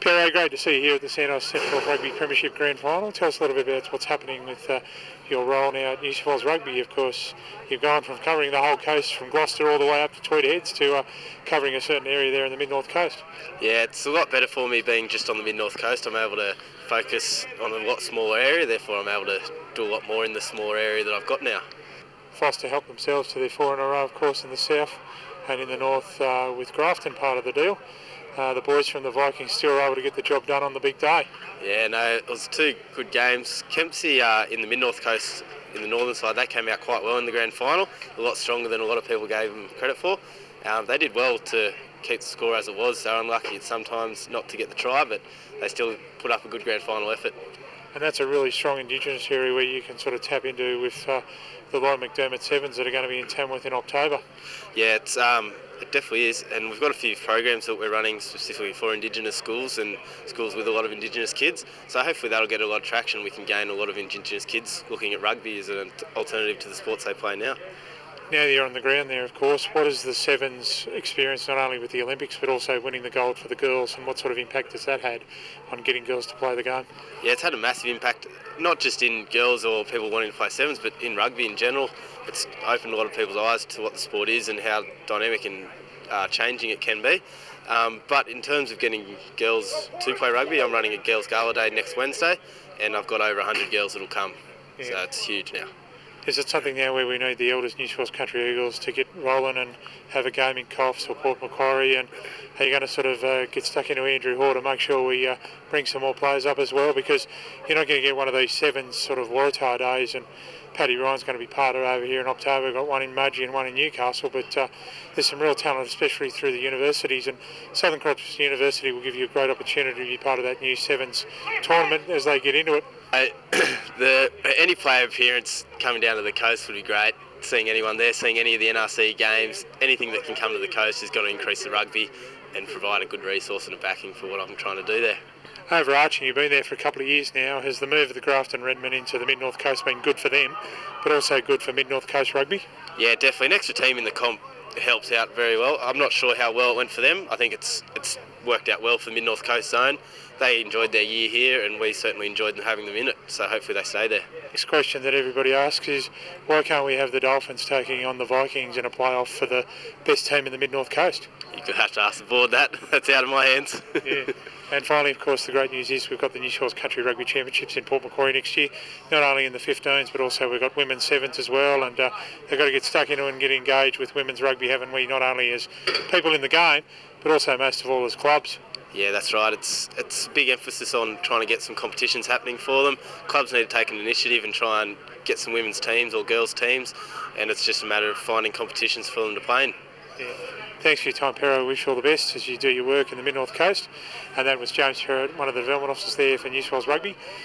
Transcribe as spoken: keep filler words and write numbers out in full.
Pero, great to see you here at the Santos Central Rugby Premiership Grand Final. Tell us a little bit about what's happening with uh, your role now at New South Wales Rugby. Of course, you've gone from covering the whole coast, from Gloucester all the way up to Tweed Heads, to uh, covering a certain area there in the Mid-North Coast. Yeah, it's a lot better for me being just on the Mid-North Coast. I'm able to focus on a lot smaller area, therefore I'm able to do a lot more in the smaller area that I've got now. Foster helped themselves to their four in a row, of course, in the south and in the north uh, with Grafton part of the deal. Uh, the boys from the Vikings still were able to get the job done on the big day. Yeah, no, it was two good games. Kempsey uh, in the Mid-North Coast, in the northern side, they came out quite well in the grand final, a lot stronger than a lot of people gave them credit for. Um, they did well to keep the score as it was. They were unlucky sometimes not to get the try, but they still put up a good grand final effort. And that's a really strong Indigenous area where you can sort of tap into with uh, the Lloyd McDermott Sevens that are going to be in Tamworth in October. Yeah, it's um, it definitely is, and we've got a few programs that we're running specifically for Indigenous schools and schools with a lot of Indigenous kids. So hopefully that'll get a lot of traction. We can gain a lot of Indigenous kids looking at rugby as an alternative to the sports they play now. Now that you're on the ground there, of course, what is the Sevens experience not only with the Olympics but also winning the gold for the girls, and what sort of impact has that had on getting girls to play the game? Yeah, it's had a massive impact, not just in girls or people wanting to play Sevens, but in rugby in general. It's opened a lot of people's eyes to what the sport is and how dynamic and uh, changing it can be. Um, but in terms of getting girls to play rugby, I'm running a Girls Gala Day next Wednesday, and I've got over one hundred girls that'll come, yeah. So it's huge now. Is it something now where we need the elders New South Wales Country Eagles to get rolling and have a game in Coffs or Port Macquarie, and are you going to sort of uh, get stuck into Andrew Hall to make sure we uh, bring some more players up as well? Because you're not going to get one of these Sevens sort of Waratah days, and Paddy Ryan's going to be part of it over here in October. We've got one in Mudgee and one in Newcastle, but uh, there's some real talent, especially through the universities, and Southern Cross University will give you a great opportunity to be part of that new Sevens tournament as they get into it. Uh, the any player appearance coming down to the coast would be great. Seeing anyone there, seeing any of the N R C games, anything that can come to the coast is going to increase the rugby and provide a good resource and a backing for what I'm trying to do there. Overarching, you've been there for a couple of years now. Has the move of the Grafton Redmen into the Mid-North Coast been good for them, but also good for Mid-North Coast rugby? Yeah, definitely. An extra team in the comp helps out very well. I'm not sure how well it went for them. I think it's it's worked out well for the Mid-North Coast zone. They enjoyed their year here, and we certainly enjoyed having them in it, so hopefully they stay there. Next question that everybody asks is, why can't we have the Dolphins taking on the Vikings in a playoff for the best team in the Mid-North Coast? You could have to ask the board that. That's out of my hands. Yeah. And finally, of course, the great news is we've got the New South Wales Country Rugby Championships in Port Macquarie next year, not only in the fifteens, but also we've got women's sevens as well, and uh, they've got to get stuck into and get engaged with women's rugby, haven't we, not only as people in the game, but also most of all as clubs. Yeah, that's right. It's it's a big emphasis on trying to get some competitions happening for them. Clubs need to take an initiative and try and get some women's teams or girls' teams, and it's just a matter of finding competitions for them to play in. Yeah. Thanks for your time, Pero. I wish you all the best as you do your work in the Mid-North Coast. And that was James Perrott, one of the development officers there for New South Wales Rugby.